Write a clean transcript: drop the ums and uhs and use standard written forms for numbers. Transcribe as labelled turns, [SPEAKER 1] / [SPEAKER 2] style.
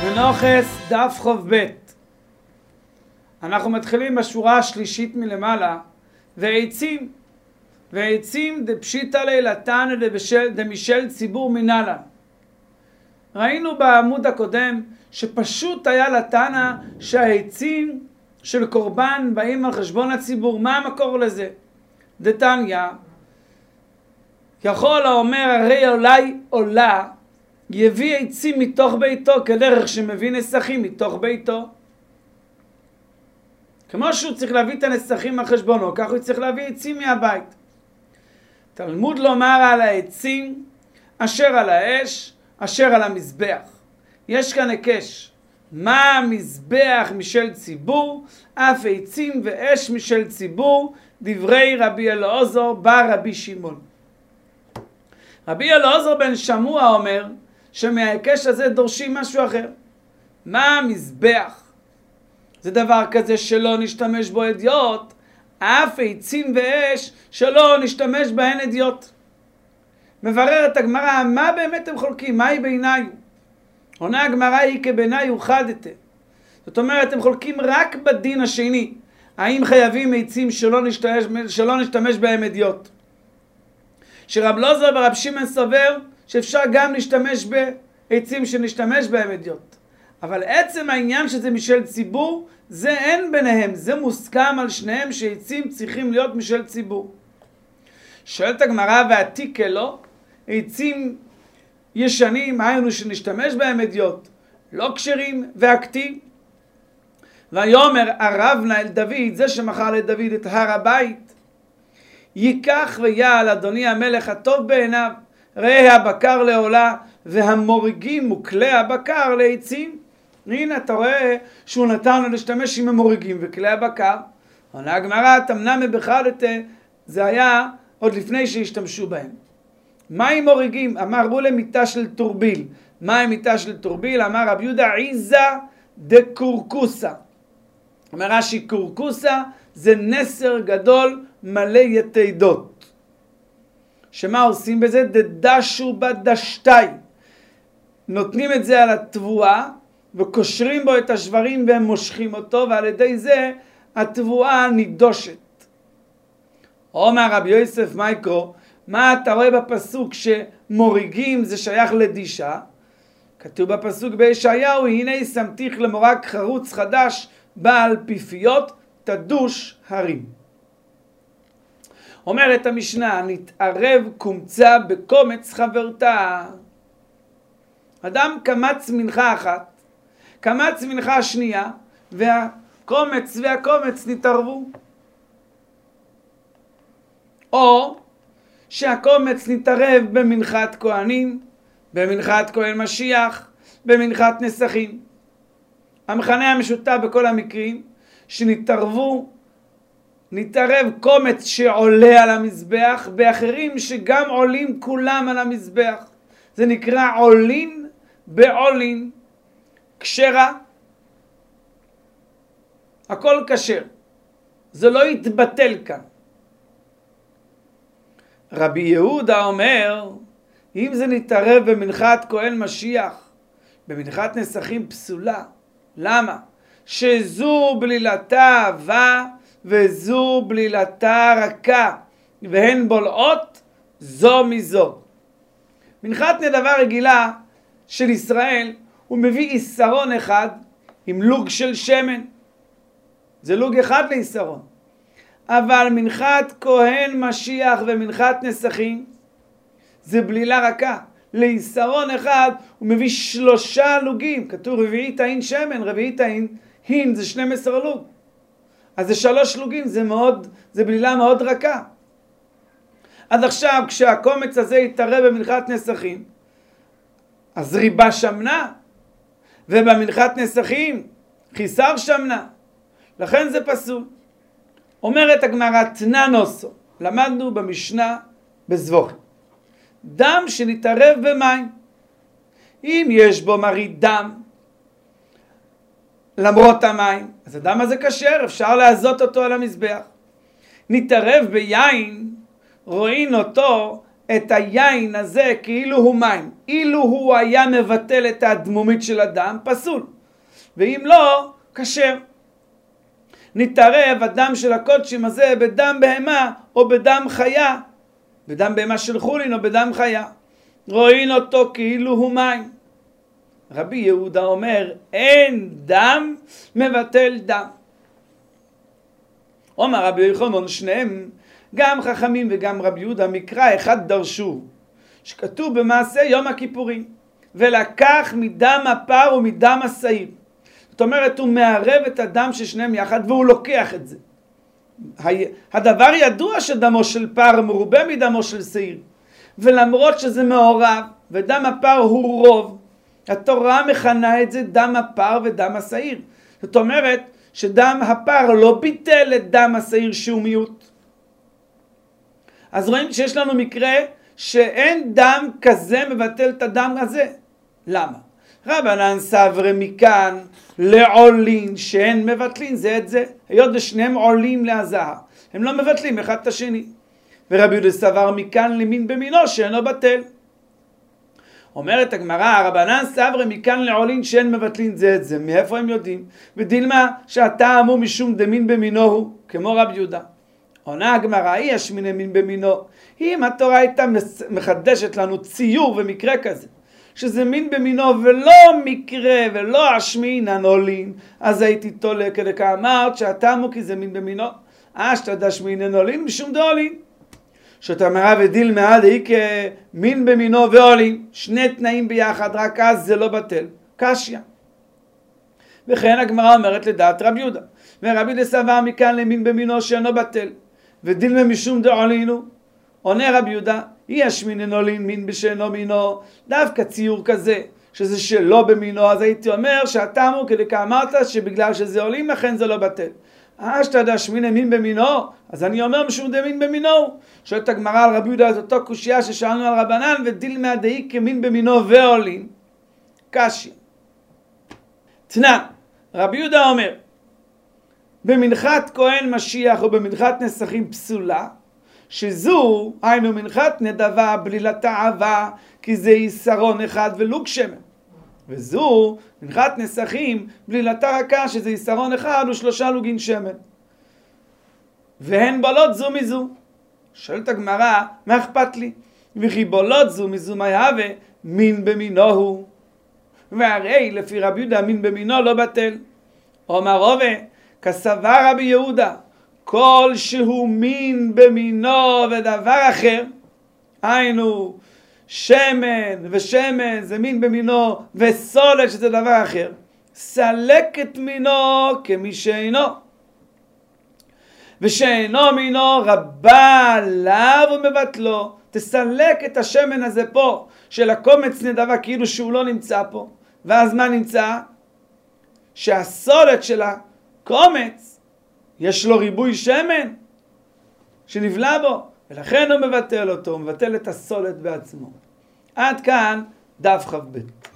[SPEAKER 1] מנוחס דף חוב ב'. אנחנו מתחילים בשורה השלישית מלמעלה. ועצים דפשיטא לילתן דמשל ציבור מנהלה. ראינו בעמוד הקודם שפשוט היה לתנא שהעצים של קורבן באים על חשבון הציבור. מה המקור לזה? דתניא, יכול האומר הרי אולי עולה יביא עצים מתוך ביתו כדרך שמביא נסכים מתוך ביתו. כמו שהוא צריך להביא את הנסכים על חשבונו, כך הוא צריך להביא עצים מהבית. תלמוד לומר על העצים אשר על האש אשר על המזבח. יש כאן הקש. מה המזבח משל ציבור? אף עצים ואש משל ציבור. דברי רבי אלעזר בר רבי שמעון. רבי אלעזר בן שמוע אומר שמההקש הזה דורשים משהו אחר. מה המזבח? זה דבר כזה שלא נשתמש בו אדיוט, אף עצים ואש שלא נשתמש בהן אדיוט. מבררת הגמרא, מה באמת הם חולקים? מהי ביניו? עונה הגמרא היא כביניו חדתה. זאת אומרת, הם חולקים רק בדין השני. האם חייבים עצים שלא נשתמש בהם אדיוט? שרב אלעזר ורב שמעון סובר שאפשר גם להשתמש בעצים שנשתמש בהם אדיוט. אבל עצם העניין שזה משל ציבור, זה אין ביניהם, זה מוסכם על שניהם שעצים צריכים להיות משל ציבור. שואלת הגמרא ועתיקה לו, עצים ישנים, היינו שנשתמש בהם אדיוט, לא כשרים והכתיב. ויאמר הרבנה אל דוד, זה שמכר לדוד את הר הבית, ייקח ויעל אדוני המלך הטוב בעיניו, ראה הבקר לעולה והמורגים וכלי הבקר לעצים. הנה אתה רואה שהוא נתן לו להשתמש עם המורגים וכלי הבקר. עונה הגמרא תמנע בחדתא, זה היה עוד לפני שהשתמשו בהם. מה עם מורגים? אמרו למיטה של טורביל. מה עם מיטה של טורביל? אמר רב יהודה עיזה דקורקוסה. אומר רש"י קורקוסה זה נסר גדול מלא יתידות. שמה עושים בזה? דדשו בדשתאי. נותנים את זה על התבואה וקושרים בו את השברים והם מושכים אותו, ועל ידי זה התבואה נידושת. אומר רבי יוסף מייקרו, מה אתה רואה בפסוק שמוריגים זה שייך לדישה? כתוב בפסוק בישעיהו, הנה שמתיך למורג חרוץ חדש בעל פיפיות תדוש הרים. אומרת המשנה, נתערב קומצה בקומץ חברתה. אדם קמץ מנחה אחת, קמץ מנחה שנייה, והקומץ נתערבו. או שהקומץ נתערב במנחת כהנים, במנחת כהן משיח, במנחת נסכים. המכנה המשותף בכל המקרים נתערב קומץ שעולה על המזבח, באחרים שגם עולים כולם על המזבח. זה נקרא עולין בעולין. כשרה, הכל כשר, זה לא יתבטל כאן. רבי יהודה אומר, אם זה נתערב במנחת כהן משיח, במנחת נסכים פסולה. למה? שזו בלילתה עבה וזו בלילתה רכה, והן בולעות זו מזו. מנחת נדבה רגילה של ישראל, הוא מביא איסרון אחד עם לוג של שמן. זה לוג אחד לאיסרון. אבל מנחת כהן משיח ומנחת נסכים זה בלילה רכה. לאיסרון אחד הוא מביא 3 לוגים. כתוב רביעית העין שמן, רביעית העין הין זה 12 לוג. אז זה 3 לוגים, זה בלילה מאוד רכה. אז עכשיו כשהקומץ הזה יתערב במנחת נסכים, אז ריבה שמנה. ובמנחת נסכים חיסר שמנה, לכן זה פסול. אומרת הגמרא תננוסו, למדנו במשנה בזבוחים, דם שנתערב במים, אם יש בו מרית דם למרות המים, אז הדם הזה כשר, אפשר לעזות אותו על המזבח. נתערב ביין, רואים אותו את היין הזה כאילו הוא מים. אילו הוא היה מבטל את האדמומית של הדם, פסול. ואם לא, כשר. נתערב הדם של הקודשים הזה בדם בהמה או בדם חיה, בדם בהמה של חולין או בדם חיה. רואים אותו כאילו הוא מים. רבי יהודה אומר, אין דם מבטל דם. אומר רבי יוחנן, שניהם, גם חכמים וגם רבי יהודה, מקרא אחד דרשו, שכתוב במעשה יום הכיפורים, ולקח מדם הפר ומדם השעיר. זאת אומרת, הוא מערב את הדם של שניהם יחד והוא לוקח את זה. הדבר ידוע שדמו של פר מרובה מדמו של שעיר, ולמרות שזה מעורב ודם הפר הוא רוב, התורה מכנה את זה דם הפר ודם השעיר. זאת אומרת שדם הפר לא ביטל את דם השעיר שהוא מיעוט. אז רואים שיש לנו מקרה שאין דם כזה מבטל את הדם הזה. למה? רבנן סברי מכאן לעולין שאין מבטלין זה את זה. היות ושניהם עולים להזעה, הם לא מבטלים אחד את השני. ורבי יהודה סבר מכאן למין במינו שאינו בטל. אומרת הגמרא, רבנן סברי מכאן לעולין שאין מבטלין זה את זה. מאיפה הם יודעים? ודילמה שהטעם הוא משום דמין במינו הוא, כמו רבי יהודה. עונה הגמרא, היא השמיני מין במינו. אם התורה הייתה מחדשת לנו ציור ומקרה כזה, שזה מין במינו ולא מקרה ולא השמינן עולין, אז הייתי תולה כדקה אמרת שהטעם הוא כי זה מין במינו. אשתא דשמינן עולין משום דעולין. שאתה אמרה ודילמה דאי כמין במינו ועולין, שני תנאים ביחד, רק אז זה לא בטל. קשיא. וכן הגמרא אומרת לדעת רבי יהודה, ורבי יהודה סבר מכאן למין במינו שאינו בטל, ודילמה משום דעולינו. עונה רבי יהודה, היא השמינן עולין מין בשאינו מינו, דווקא ציור כזה שזה שלא במינו, אז הייתי אומר שהטעם הוא כדי כאמרת שבגלל שזה עולים לכן זה לא בטל. אשתא דשמינן מין במינו, אז אני אומר משום דמין במינו. שואלת הגמרא על רבי יהודה את אותו קושיה ששאלנו על רבנן, ודילמה דאי כמין במינו ועולין. קשיא. תנא, רבי יהודה אומר, במנחת כהן משיח או במנחת נסכים פסולה, שזו היינו מנחת נדבה בלי לתאווה, כי זה יסרון אחד ולוג שמן. וזו מנחת נסכים בלי לתרקה, שזה יסרון אחד ושלושה לוגין שמן. והן בולות זו מזו. שואלת הגמרא, מה אכפת לי? וכי בולות זו מזו מה יהווה? מין במינו הוא. והרי לפי רבי יהודה מין במינו לא בטל. אומר רובה, כסבר רבי יהודה, כל שהוא מין במינו ודבר אחר, היינו שמן ושמן זה מין במינו, וסולת שזה דבר אחר, סלק את מינו כמי שאינו, ושאינו מינו רבה עליו ומבטלו. תסלק את השמן הזה פה של הקומץ נדבה כאילו שהוא לא נמצא פה. ואז מה נמצא? שהסולת של הקומץ יש לו ריבוי שמן שנבלע בו, ולכן הוא מבטל אותו, הוא מבטל את הסולת בעצמו. עד כאן דף כ"ב.